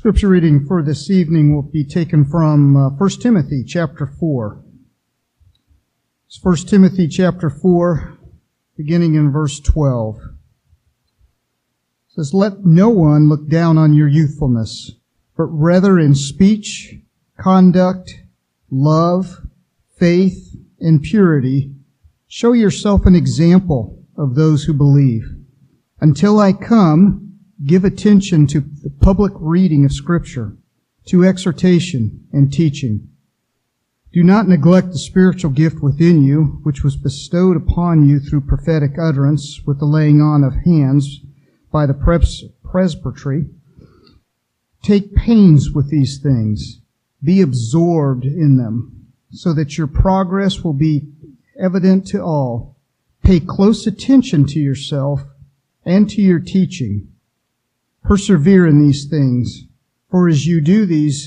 Scripture reading for this evening will be taken from 1 Timothy chapter 4. It's 1 Timothy chapter 4, beginning in verse 12. It says, "Let no one look down on your youthfulness, but rather in speech, conduct, love, faith, and purity, show yourself an example of those who believe. Until I come, give attention to the public reading of Scripture, to exhortation and teaching. Do not neglect the spiritual gift within you, which was bestowed upon you through prophetic utterance with the laying on of hands by the presbytery. Take pains with these things. Be absorbed in them, so that your progress will be evident to all. Pay close attention to yourself and to your teaching. Persevere in these things, for as you do this,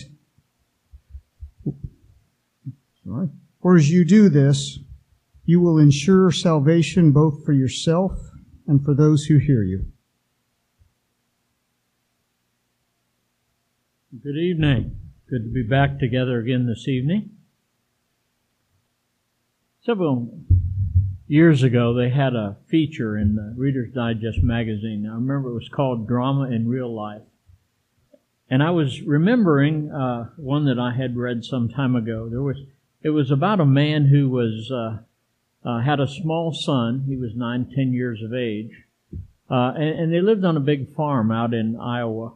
you will ensure salvation both for yourself and for those who hear you." Good evening. Good to be back together again this evening. Several years ago, they had a feature in the Reader's Digest magazine. I remember it was called Drama in Real Life. And I was remembering one that I had read some time ago. It was about a man who had a small son. He was 9-10 years of age. And they lived on a big farm out in Iowa.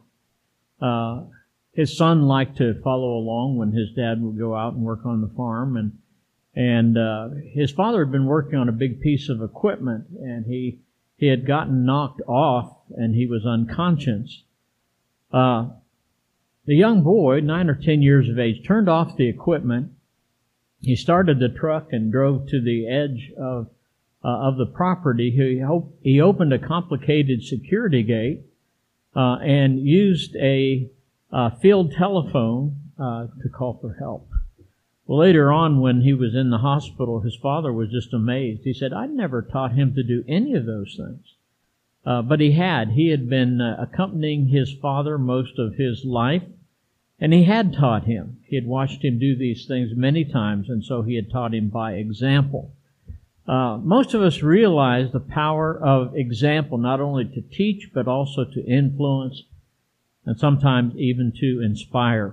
His son liked to follow along when his dad would go out and work on the farm. And his father had been working on a big piece of equipment, and he had gotten knocked off, and he was unconscious. The young boy, 9 or 10 years of age, turned off the equipment. He started the truck and drove to the edge of the property. He opened a complicated security gate and used a field telephone to call for help. Well, later on, when he was in the hospital, his father was just amazed. He said, "I'd never taught him to do any of those things." But he had. He had been accompanying his father most of his life, and he had taught him. He had watched him do these things many times, and so he had taught him by example. Most of us realize the power of example, not only to teach, but also to influence, and sometimes even to inspire.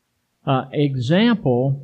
Example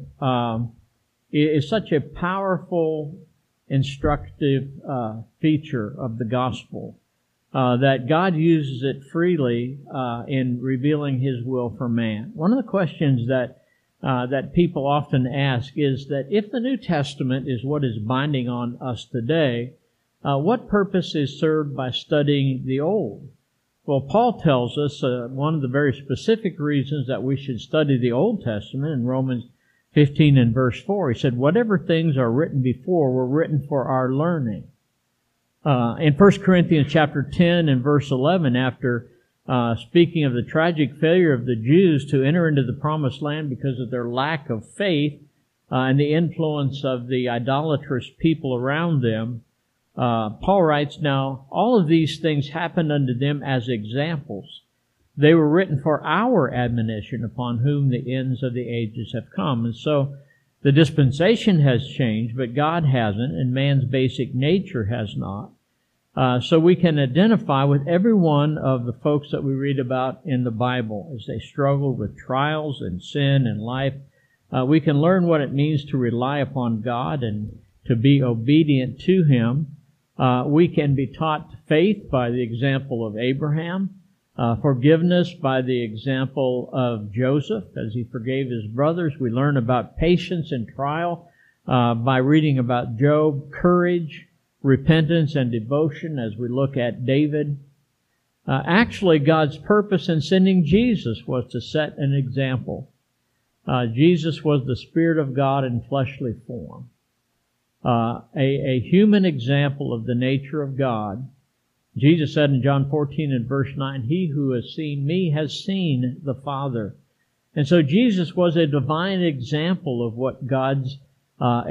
is such a powerful, instructive feature of the gospel that God uses it freely in revealing His will for man. One of the questions that people often ask is that if the New Testament is what is binding on us today, what purpose is served by studying the Old? Well, Paul tells us one of the very specific reasons that we should study the Old Testament in Romans 15 and verse 4. He said, "Whatever things are written before were written for our learning." In 1 Corinthians chapter 10 and verse 11, after speaking of the tragic failure of the Jews to enter into the promised land because of their lack of faith and the influence of the idolatrous people around them, Paul writes, "Now, all of these things happened unto them as examples. They were written for our admonition, upon whom the ends of the ages have come." And so the dispensation has changed, but God hasn't, and man's basic nature has not. So we can identify with every one of the folks that we read about in the Bible as they struggle with trials and sin and life. We can learn what it means to rely upon God and to be obedient to Him. We can be taught faith by the example of Abraham, forgiveness by the example of Joseph as he forgave his brothers. We learn about patience and trial by reading about Job, courage, repentance, and devotion as we look at David. Actually, God's purpose in sending Jesus was to set an example. Jesus was the Spirit of God in fleshly form. A human example of the nature of God. Jesus said in John 14 and verse 9, "He who has seen me has seen the Father." And so Jesus was a divine example of what God's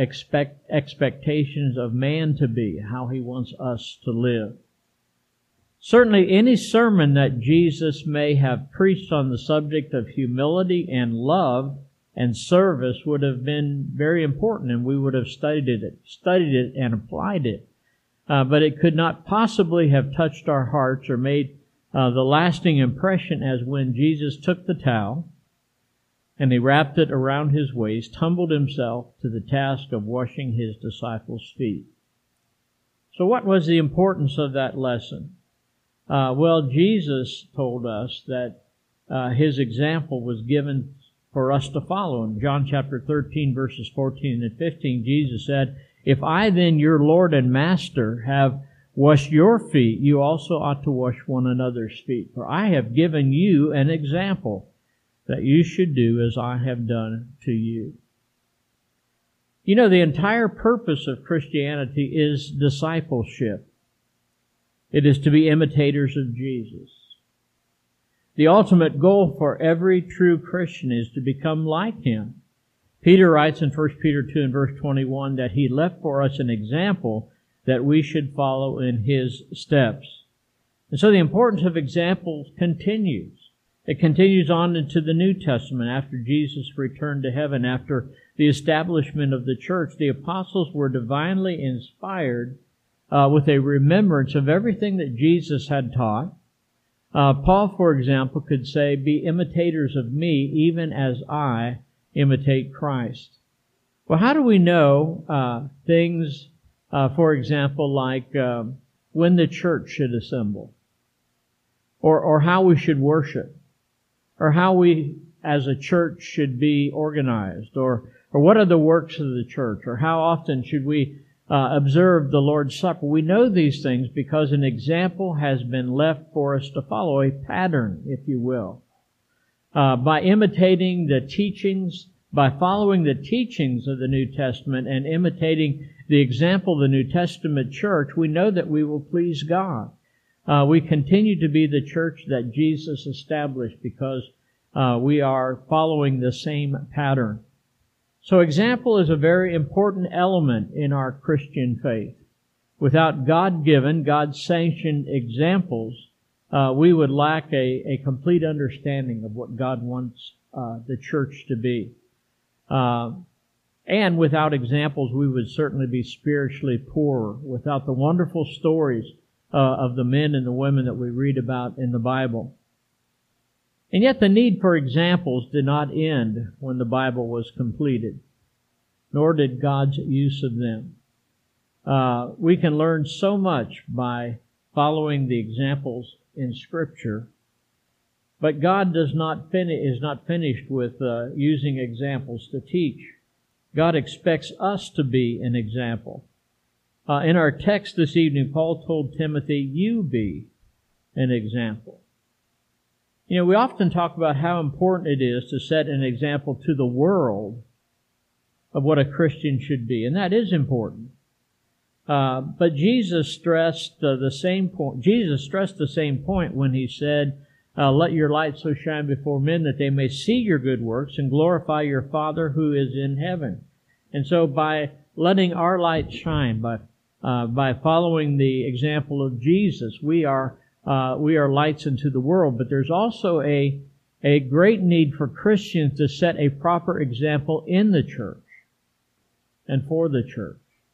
expectations of man to be, how He wants us to live. Certainly any sermon that Jesus may have preached on the subject of humility and love and service would have been very important, and we would have studied it and applied it. But it could not possibly have touched our hearts or made the lasting impression as when Jesus took the towel and he wrapped it around his waist, humbled himself to the task of washing his disciples' feet. So what was the importance of that lesson? Well, Jesus told us that his example was given for us to follow. In John chapter 13, verses 14 and 15, Jesus said, "If I then, your Lord and Master, have washed your feet, you also ought to wash one another's feet. For I have given you an example that you should do as I have done to you." You know, the entire purpose of Christianity is discipleship. It is to be imitators of Jesus. The ultimate goal for every true Christian is to become like Him. Peter writes in 1 Peter 2 and verse 21 that he left for us an example that we should follow in His steps. And so the importance of examples continues. It continues on into the New Testament after Jesus returned to heaven, after the establishment of the church. The apostles were divinely inspired with a remembrance of everything that Jesus had taught. Paul, for example, could say, "Be imitators of me, even as I imitate Christ." Well, how do we know things, for example, like when the church should assemble, or how we should worship, or how we as a church should be organized, or what are the works of the church, or how often should we observe the Lord's Supper? We know these things because an example has been left for us to follow, a pattern, if you will. By imitating the teachings, by following the teachings of the New Testament and imitating the example of the New Testament church, we know that we will please God. We continue to be the church that Jesus established because we are following the same pattern. So example is a very important element in our Christian faith. Without God-given, God-sanctioned examples, we would lack a complete understanding of what God wants the church to be. And without examples, we would certainly be spiritually poorer. Without the wonderful stories of the men and the women that we read about in the Bible. And yet the need for examples did not end when the Bible was completed, nor did God's use of them. We can learn so much by following the examples in Scripture, but God is not finished with using examples to teach. God expects us to be an example. In our text this evening, Paul told Timothy, "You be an example." You know, we often talk about how important it is to set an example to the world of what a Christian should be, and that is important. But Jesus stressed the same point. Jesus stressed the same point when He said, "Let your light so shine before men that they may see your good works and glorify your Father who is in heaven." And so, by letting our light shine, by following the example of Jesus, we are lights into the world. But there's also a great need for Christians to set a proper example in the church and for the church.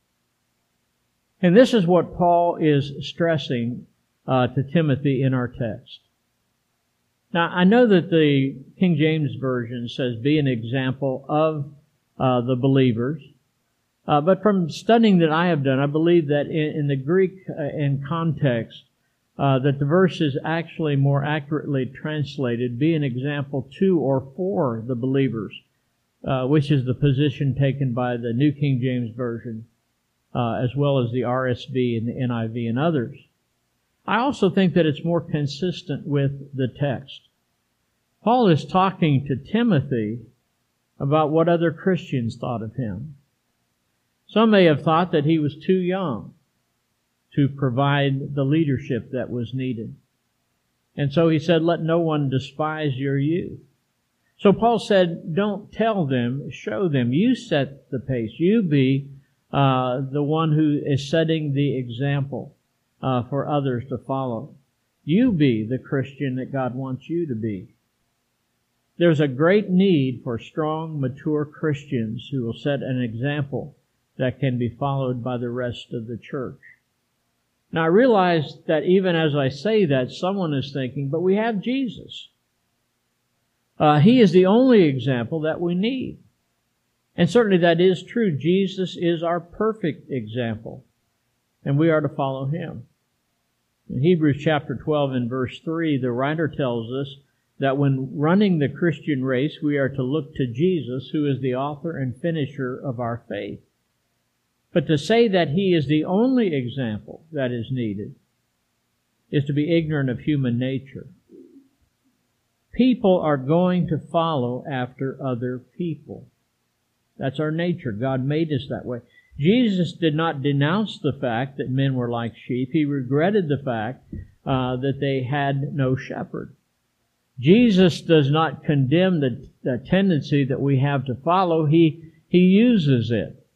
And this is what Paul is stressing to Timothy in our text. Now, I know that the King James Version says, "Be an example of the believers." But from studying that I have done, I believe that in the Greek in context, that the verse is actually more accurately translated, "Be an example to or for the believers," which is the position taken by the New King James Version, as well as the RSV and the NIV and others. I also think that it's more consistent with the text. Paul is talking to Timothy about what other Christians thought of him. Some may have thought that he was too young to provide the leadership that was needed. And so he said, "Let no one despise your youth." So Paul said, don't tell them, show them. You set the pace. You be the one who is setting the example for others to follow. you be the Christian that God wants you to be. There's a great need for strong, mature Christians who will set an example that can be followed by the rest of the church. Now, I realize that even as I say that, someone is thinking, but we have Jesus. He is the only example that we need. And certainly that is true. Jesus is our perfect example, and we are to follow Him. In Hebrews chapter 12 and verse 3, the writer tells us that when running the Christian race, we are to look to Jesus, who is the author and finisher of our faith. But to say that He is the only example that is needed is to be ignorant of human nature. People are going to follow after other people. That's our nature. God made us that way. Jesus did not denounce the fact that men were like sheep. He regretted the fact that they had no shepherd. Jesus does not condemn the tendency that we have to follow. He uses it.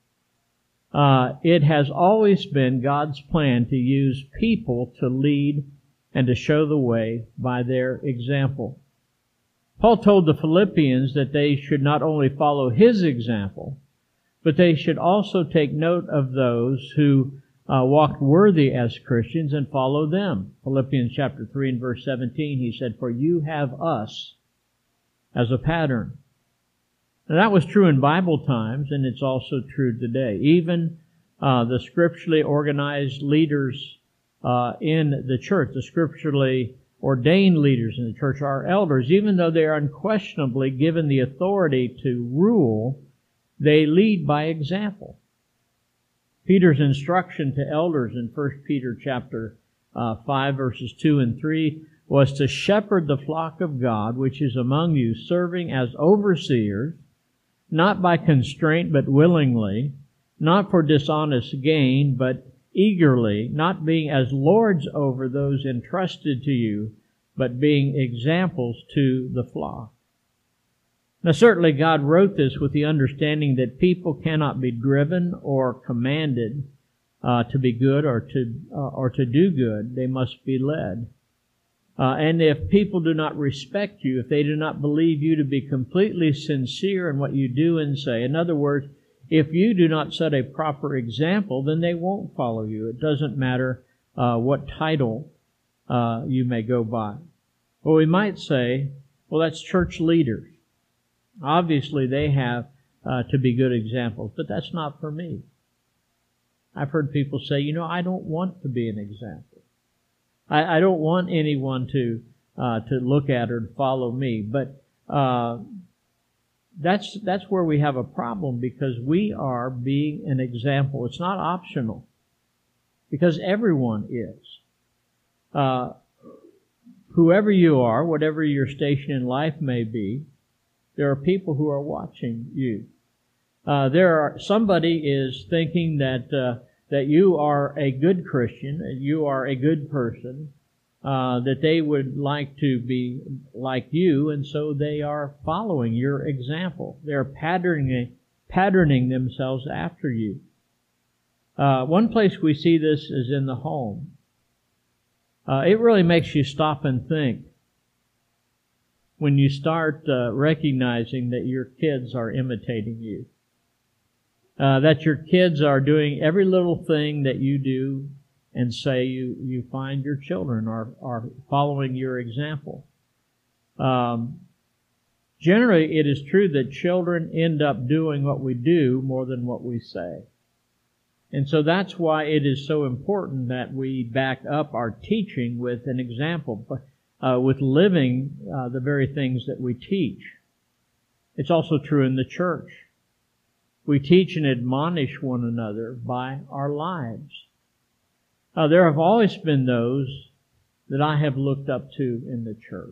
It has always been God's plan to use people to lead and to show the way by their example. Paul told the Philippians that they should not only follow his example, but they should also take note of those who walked worthy as Christians and follow them. Philippians chapter 3 and verse 17, he said, "For you have us as a pattern." And that was true in Bible times, and it's also true today. Even the scripturally organized leaders in the church, the scripturally ordained leaders in the church, our elders, even though they are unquestionably given the authority to rule, they lead by example. Peter's instruction to elders in 1 Peter chapter 5 verses 2 and 3 was to shepherd the flock of God which is among you, serving as overseers, not by constraint but willingly, not for dishonest gain but eagerly, not being as lords over those entrusted to you, but being examples to the flock. Now certainly God wrote this with the understanding that people cannot be driven or commanded to be good or to do good. They must be led. And if people do not respect you, if they do not believe you to be completely sincere in what you do and say, in other words, if you do not set a proper example, then they won't follow you. It doesn't matter what title you may go by. Well, we might say, well, that's church leaders. Obviously, they have to be good examples, but that's not for me. I've heard people say, I don't want to be an example. I don't want anyone to look at or to follow me. But that's where we have a problem, because we are being an example. It's not optional, because everyone is. Whoever you are, whatever your station in life may be, there are people who are watching you. Somebody is thinking that you are a good Christian, you are a good person, that they would like to be like you, and so they are following your example. They're patterning themselves after you. One place we see this is in the home. It really makes you stop and think when you start recognizing that your kids are imitating you. That your kids are doing every little thing that you do and say. You find your children are following your example. Generally, it is true that children end up doing what we do more than what we say. And so that's why it is so important that we back up our teaching with an example, with living the very things that we teach. It's also true in the church. We teach and admonish one another by our lives. There have always been those that I have looked up to in the church.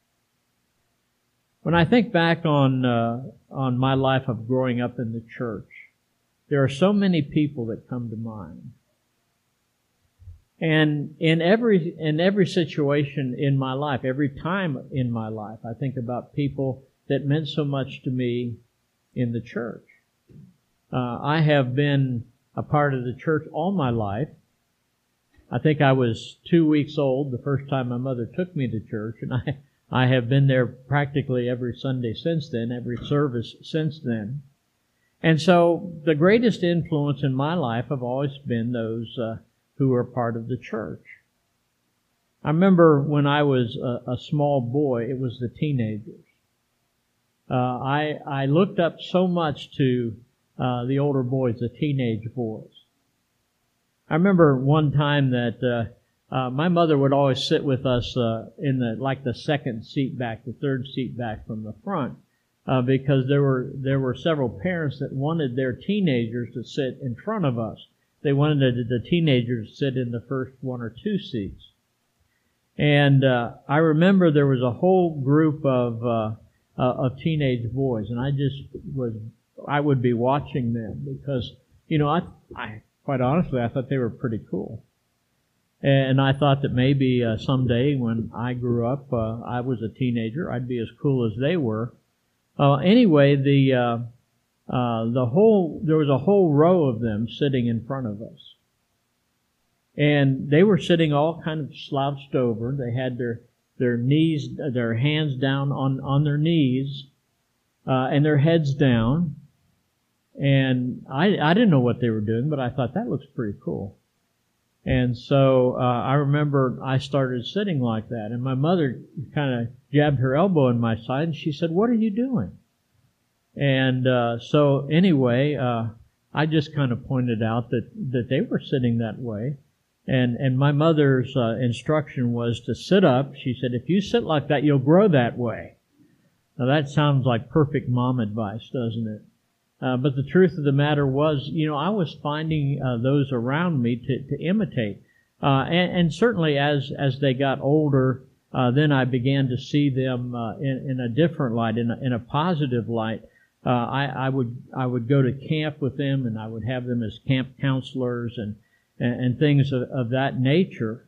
When I think back on my life of growing up in the church, there are so many people that come to mind. And in every situation in my life, every time in my life, I think about people that meant so much to me in the church. I have been a part of the church all my life, I think I was 2 weeks old the first time my mother took me to church, and I have been there practically every Sunday since then, every service since then. And so the greatest influence in my life have always been those who are part of the church. I remember when I was a small boy, it was the teenagers. I looked up so much to the older boys, the teenage boys. I remember one time that my mother would always sit with us in the second seat back, the third seat back from the front, because there were several parents that wanted their teenagers to sit in front of us. They wanted the teenagers to sit in the first one or two seats. And I remember there was a whole group of teenage boys, and I would be watching them because, I quite honestly, I thought they were pretty cool. And I thought that maybe someday when I grew up, I was a teenager, I'd be as cool as they were. Anyway, there was a whole row of them sitting in front of us. And they were sitting all kind of slouched over. They had their knees, their hands down on their knees, and their heads down. And I didn't know what they were doing, but I thought that looks pretty cool. And so I remember I started sitting like that, and my mother kind of jabbed her elbow in my side, and she said, "What are you doing?" And so anyway, I just kind of pointed out that they were sitting that way. And my mother's instruction was to sit up. She said, "If you sit like that, you'll grow that way." Now that sounds like perfect mom advice, doesn't it? But the truth of the matter was, I was finding those around me to imitate. And certainly as they got older, then I began to see them in a different light, in a positive light. I would go to camp with them, and I would have them as camp counselors and things of that nature.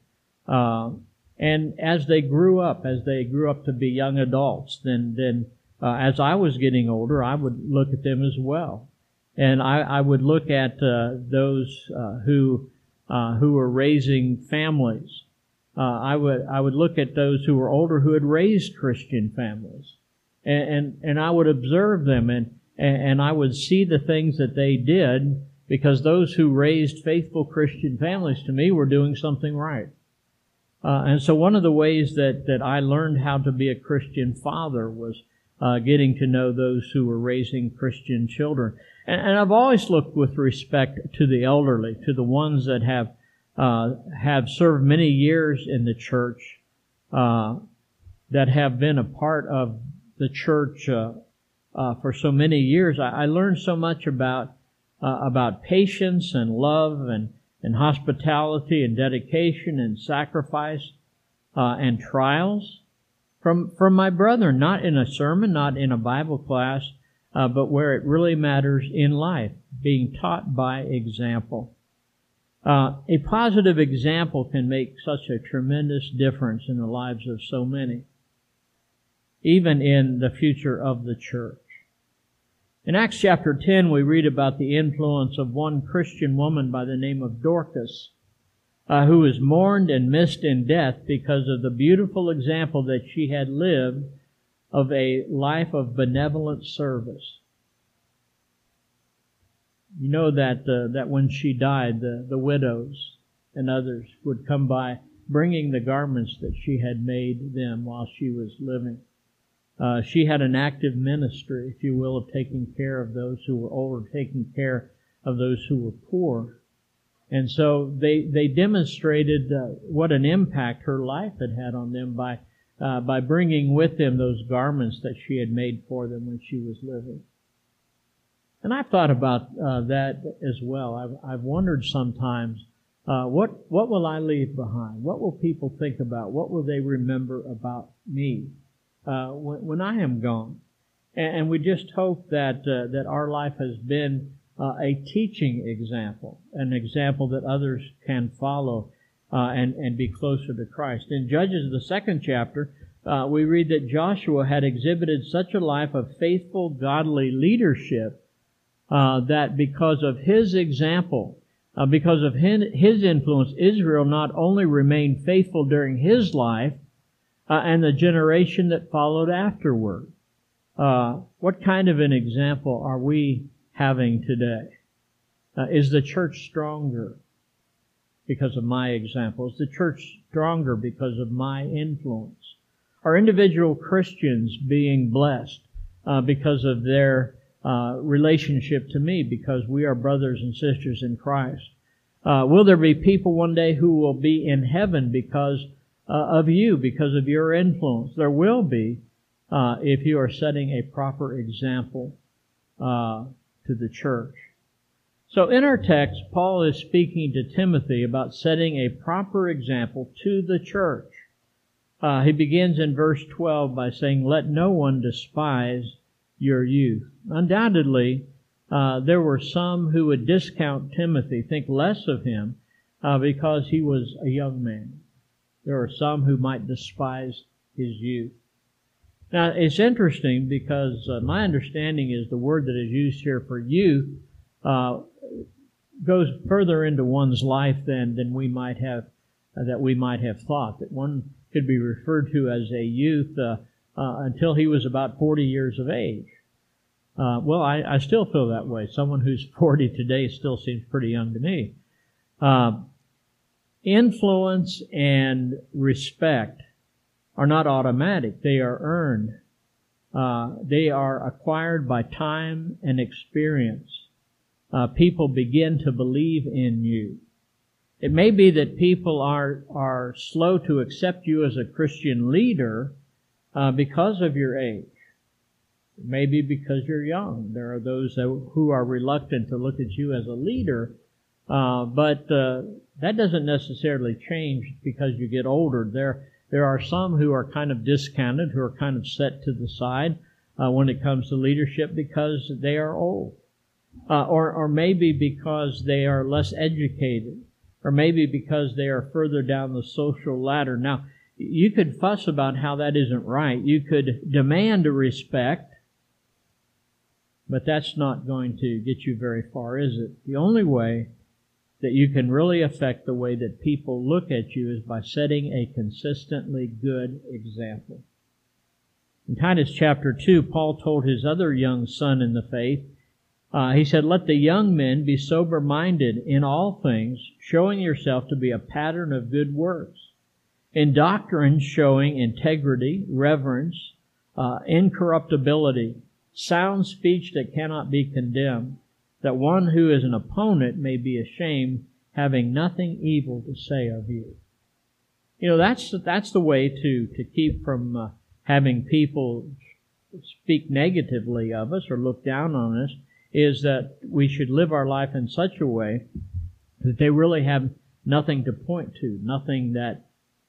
And as they grew up to be young adults, then as I was getting older, I would look at them as well. And I would look at those who were raising families. I would look at those who were older who had raised Christian families. And I would observe them, and I would see the things that they did, because those who raised faithful Christian families to me were doing something right. And so one of the ways that I learned how to be a Christian father was getting to know those who were raising Christian children. And I've always looked with respect to the elderly, to the ones that have served many years in the church, that have been a part of the church for so many years. I learned so much about patience and love and hospitality and dedication and sacrifice and trials from my brother, not in a sermon, not in a Bible class, but where it really matters in life, being taught by example. A positive example can make such a tremendous difference in the lives of so many, even in the future of the church. In Acts chapter 10, we read about the influence of one Christian woman by the name of Dorcas, who was mourned and missed in death because of the beautiful example that she had lived of a life of benevolent service. You know that when she died, the widows and others would come by bringing the garments that she had made them while she was living. She had an active ministry, if you will, of taking care of those who were older, taking care of those who were poor. And so they demonstrated what an impact her life had had on them by bringing with them those garments that she had made for them when she was living. And I've thought about that as well. I've wondered sometimes, what will I leave behind? What will people think about? What will they remember about me when I am gone? And we just hope that our life has been a teaching example, an example that others can follow and be closer to Christ. In Judges, the 2nd chapter, we read that Joshua had exhibited such a life of faithful, godly leadership that because of his example, Because of his influence, Israel not only remained faithful during his life and the generation that followed afterward. What kind of an example are we having today? Is the church stronger because of my example? Is the church stronger because of my influence? Are individual Christians being blessed because of their relationship to me, because we are brothers and sisters in Christ? Will there be people one day who will be in heaven because of you, because of your influence? There will be if you are setting a proper example to the church. So in our text, Paul is speaking to Timothy about setting a proper example to the church. He begins in verse 12 by saying, "Let no one despise your youth." Undoubtedly, there were some who would discount Timothy, think less of him, because he was a young man. There are some who might despise his youth. Now, it's interesting because my understanding is the word that is used here for youth goes further into one's life than we might have thought. That one could be referred to as a youth until he was about 40 years of age. Well, I still feel that way. Someone who's 40 today still seems pretty young to me. Influence and respect are not automatic. They are earned. They are acquired by time and experience. People begin to believe in you. It may be that people are slow to accept you as a Christian leader because of your age. Maybe because you're young. There are those who are reluctant to look at you as a leader, but that doesn't necessarily change because you get older. There are some who are kind of discounted, who are kind of set to the side when it comes to leadership because they are old, or maybe because they are less educated, or maybe because they are further down the social ladder. Now, you could fuss about how that isn't right. You could demand a respect, but that's not going to get you very far, is it? The only way that you can really affect the way that people look at you is by setting a consistently good example. In Titus chapter 2, Paul told his other young son in the faith, he said, "Let the young men be sober-minded in all things, showing yourself to be a pattern of good works. In doctrine, showing integrity, reverence, incorruptibility, sound speech that cannot be condemned, that one who is an opponent may be ashamed, having nothing evil to say of you." You know, that's the way to keep from having people speak negatively of us or look down on us, is that we should live our life in such a way that they really have nothing to point to, nothing that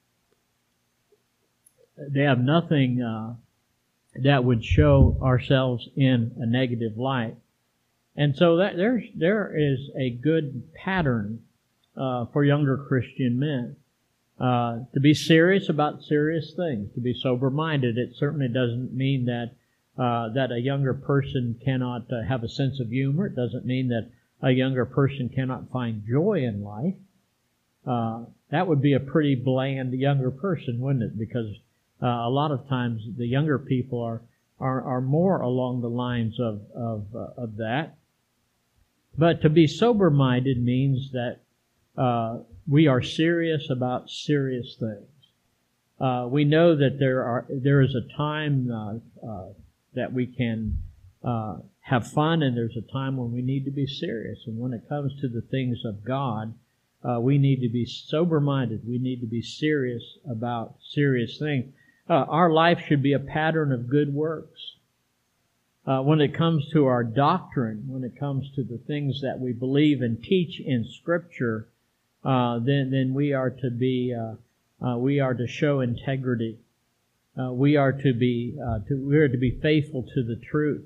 they have nothing that would show ourselves in a negative light. And so there is a good pattern for younger Christian men to be serious about serious things, to be sober-minded. It certainly doesn't mean that a younger person cannot have a sense of humor. It doesn't mean that a younger person cannot find joy in life. That would be a pretty bland younger person, wouldn't it? Because a lot of times the younger people are more along the lines of that. But to be sober-minded means that we are serious about serious things. We know that there is a time that we can have fun, and there's a time when we need to be serious. And when it comes to the things of God, we need to be sober-minded. We need to be serious about serious things. Our life should be a pattern of good works. When it comes to our doctrine, when it comes to the things that we believe and teach in Scripture, then we are to show integrity. We are to be faithful to the truth.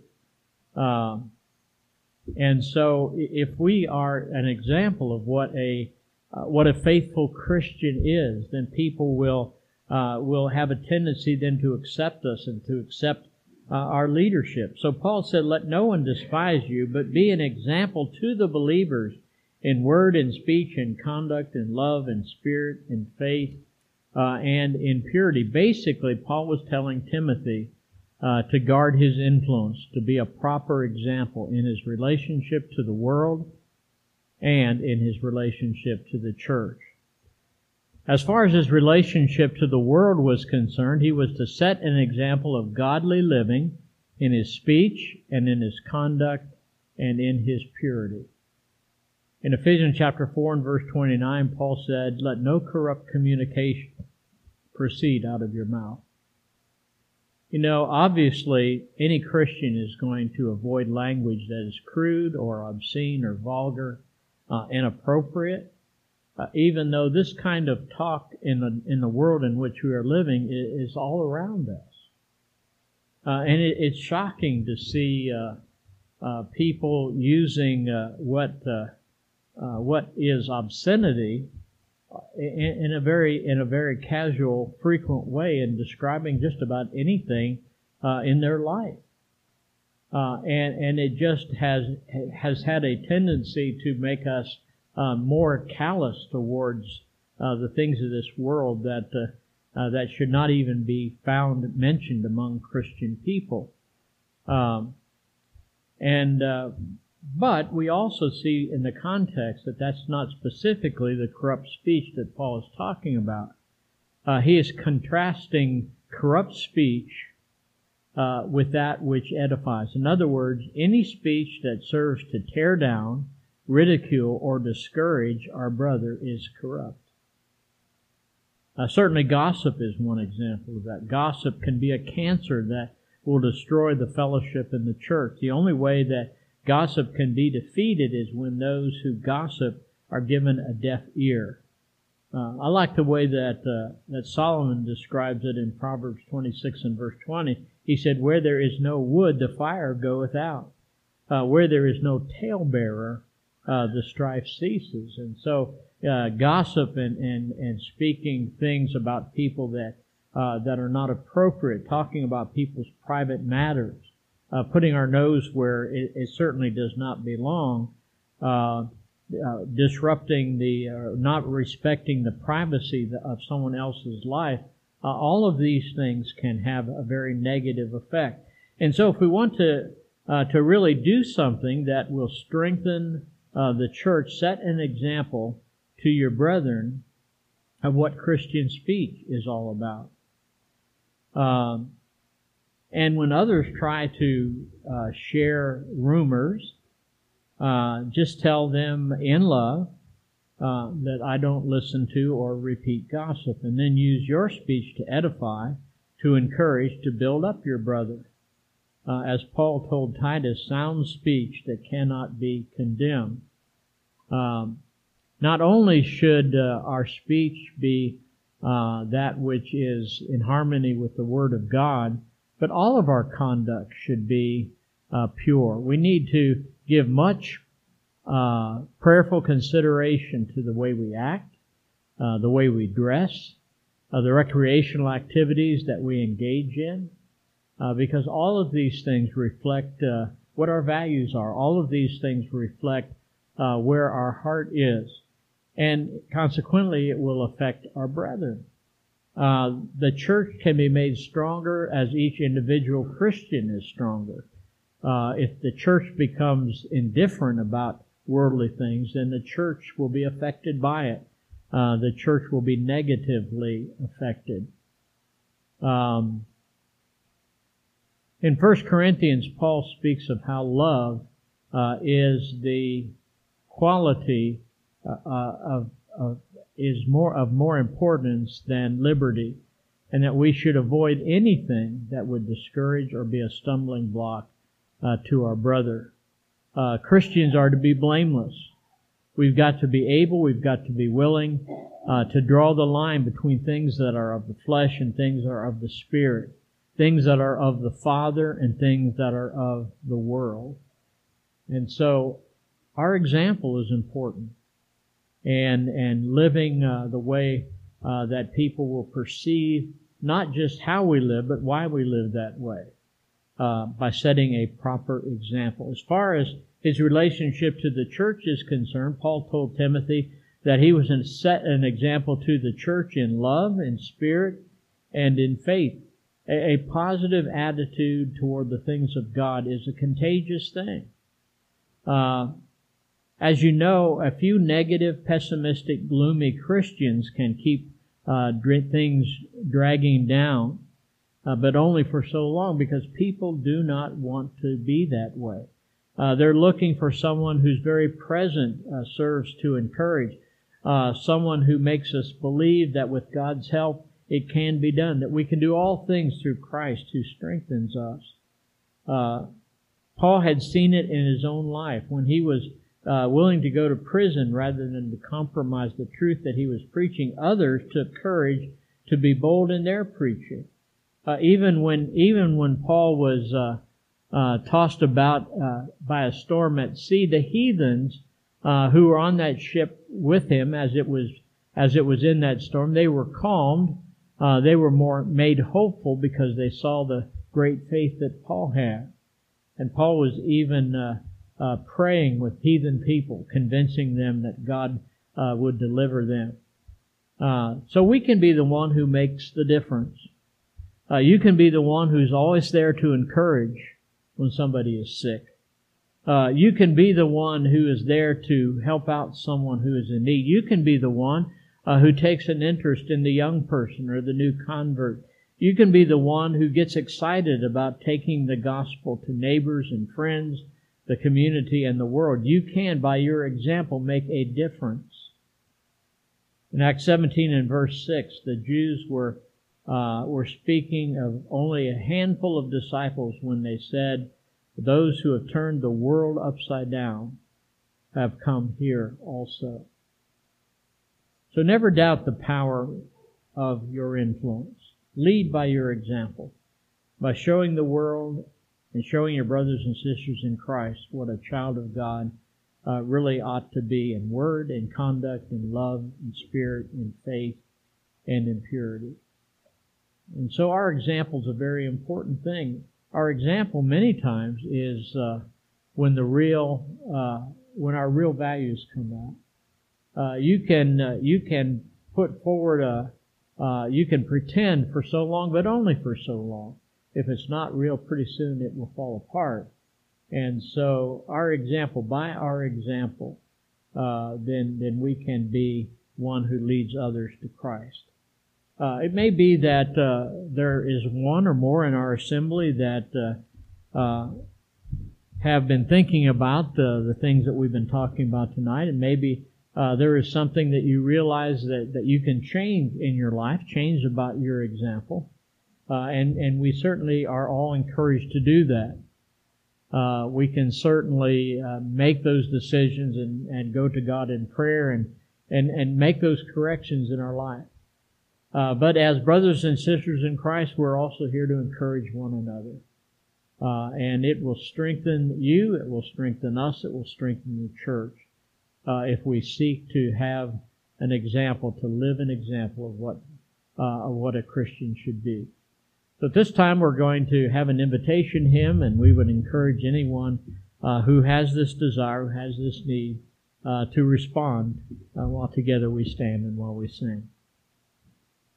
And so, if we are an example of what a faithful Christian is, then people will have a tendency then to accept us and to accept our leadership. So Paul said, "Let no one despise you, but be an example to the believers in word and speech and conduct and love and spirit and faith and in purity. Basically, Paul was telling Timothy to guard his influence, to be a proper example in his relationship to the world and in his relationship to the church. As far as his relationship to the world was concerned, he was to set an example of godly living in his speech and in his conduct and in his purity. In Ephesians chapter 4 and verse 29, Paul said, "Let no corrupt communication proceed out of your mouth." You know, obviously, any Christian is going to avoid language that is crude or obscene or vulgar, inappropriate, even though this kind of talk in the world in which we are living is all around us. And it's shocking to see people using what is obscenity in a very casual, frequent way in describing just about anything in their life. And it just has had a tendency to make us more callous towards the things of this world that should not even be found mentioned among Christian people. But we also see in the context that that's not specifically the corrupt speech that Paul is talking about. He is contrasting corrupt speech with that which edifies. In other words, any speech that serves to tear down, ridicule, or discourage our brother is corrupt. Certainly gossip is one example of that. Gossip can be a cancer that will destroy the fellowship in the church. The only way that gossip can be defeated is when those who gossip are given a deaf ear. I like the way that Solomon describes it in Proverbs 26 and verse 20. He said, "Where there is no wood, the fire goeth out. Where there is no talebearer, the strife ceases." And so gossip and speaking things about people that are not appropriate, talking about people's private matters, putting our nose where it certainly does not belong, disrupting not respecting the privacy of someone else's life, all of these things can have a very negative effect. And so if we want to really do something that will strengthen the church, set an example to your brethren of what Christian speech is all about. And when others try to share rumors, just tell them in love that I don't listen to or repeat gossip, and then use your speech to edify, to encourage, to build up your brother. As Paul told Titus, sound speech that cannot be condemned. Not only should our speech be that which is in harmony with the Word of God, but all of our conduct should be pure. We need to give much prayerful consideration to the way we act, the way we dress, the recreational activities that we engage in, because all of these things reflect what our values are. All of these things reflect where our heart is. And consequently, it will affect our brethren. The church can be made stronger as each individual Christian is stronger. If the church becomes indifferent about worldly things, then the church will be affected by it. The church will be negatively affected. In 1 Corinthians, Paul speaks of how love is the quality is of more importance than liberty, and that we should avoid anything that would discourage or be a stumbling block to our brother. Christians are to be blameless. We've got to be able, we've got to be willing to draw the line between things that are of the flesh and things that are of the Spirit, things that are of the Father and things that are of the world. And so our example is important. And living the way that people will perceive not just how we live, but why we live that way. by setting a proper example. As far as his relationship to the church is concerned, Paul told Timothy that he was to set an example to the church in love, in spirit, and in faith. A positive attitude toward the things of God is a contagious thing. As you know, a few negative, pessimistic, gloomy Christians can keep things dragging down, but only for so long, because people do not want to be that way. They're looking for someone who's very present, serves to encourage, someone who makes us believe that with God's help it can be done, that we can do all things through Christ who strengthens us. Paul had seen it in his own life when he was willing to go to prison rather than to compromise the truth that he was preaching. Others took courage to be bold in their preaching. Even when Paul was tossed about by a storm at sea, the heathens who were on that ship with him as it was in that storm, they were calmed. They were more made hopeful because they saw the great faith that Paul had. And Paul was even praying with heathen people, convincing them that God would deliver them. So we can be the one who makes the difference. You can be the one who's always there to encourage when somebody is sick. You can be the one who is there to help out someone who is in need. You can be the one who takes an interest in the young person or the new convert. You can be the one who gets excited about taking the gospel to neighbors and friends, the community, and the world. You can, by your example, make a difference. In Acts 17 and verse 6, the Jews were speaking of only a handful of disciples when they said, "Those who have turned the world upside down have come here also." So never doubt the power of your influence. Lead by your example, by showing the world and showing your brothers and sisters in Christ what a child of God really ought to be in word, in conduct, in love, in spirit, in faith, and in purity. And so our example is a very important thing. Our example many times is when our real values come out. You can put forward you can pretend for so long, but only for so long. If it's not real, pretty soon it will fall apart. And so by our example, then we can be one who leads others to Christ. It may be that there is one or more in our assembly that have been thinking about the things that we've been talking about tonight, and maybe there is something that you realize that you can change in your life, change about your example, and we certainly are all encouraged to do that. We can certainly make those decisions and go to God in prayer and make those corrections in our life. But as brothers and sisters in Christ, we're also here to encourage one another. And it will strengthen you, it will strengthen us, it will strengthen the church if we seek to have an example, to live an example of what a Christian should be. So at this time we're going to have an invitation hymn, and we would encourage anyone who has this desire, who has this need, to respond while together we stand and while we sing.